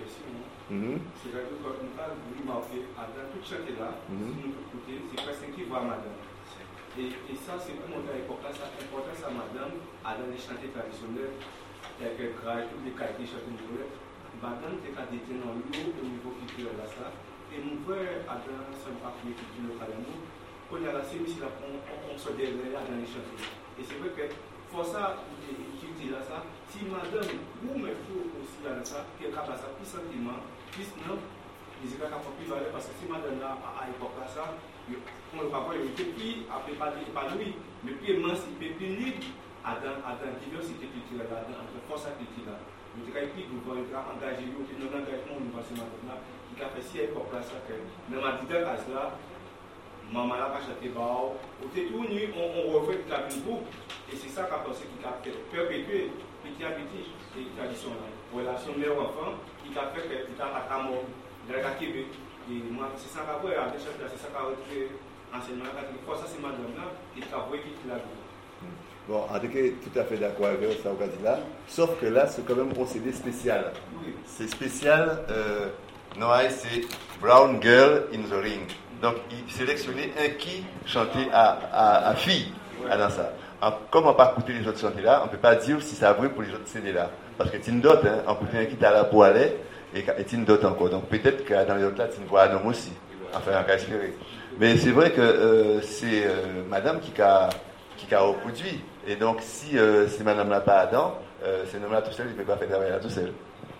C'est vrai que quand nous avons remarqué, dans tout chantier là, si nous écoutons, c'est presque qui voit madame. Et ça, c'est pour montrer l'importance à madame, dans les chantiers traditionnels, tels que Graille, tous les qualités chantiers de madame, c'est qu'à détenir dans l'eau au niveau culturel là, ça. Et nous voyons, dans ce papier culturel local, on a la série, on se développe dans les chantiers. Et c'est vrai que, pour ça, culture là, ça, si madame, vous me faut aussi dans ça, qu'elle a ça plus sentiment, plus non, les états qui plus valeur, parce que si madame là, à l'époque là, ça, on ne va pas le plus, après pas lui, mais plus émancipé, plus libre, à dans diversité culturelle, dans force culturelle. Nous avons plus de engagé, nous avons engagement au niveau national, qui a fait si à l'époque là, ça, que dans ma petite case là, maman là, pas chanter bao, au tout nu, on refait la groupe, et c'est ça qu'a pensé qui a perpétué petit à petit ces traditions-là. Relation mère-enfant, qui a fait que tout à la mort, dans le Québec. Et moi, c'est ça qu'a fait, avec c'est ça qu'a retrouvé enseignement catholique. Ça, c'est madame-là qui a voué qui l'a vu. Bon, en tout cas, tout à fait d'accord avec ça, là. Sauf que là, c'est quand même un procédé spécial. Oui. C'est spécial. Noailles, c'est Brown Girl in the Ring. Donc, il sélectionnait un qui chantait à fille, dans ça. Comme on ne peut pas écouter les autres chanter là, on ne peut pas dire si ça a vrai pour les autres CD là. Parce que tu une dot, on peut faire un qui t'a la poêlée et tu une dot encore. Donc, peut-être que dans les autres là, tu ne vois un homme aussi. Enfin, on va espérer. Mais c'est vrai que c'est madame qui a reproduit. Et donc, si madame n'a pas Adam, c'est un homme là tout seul, il ne peut pas faire travailler là tout seul.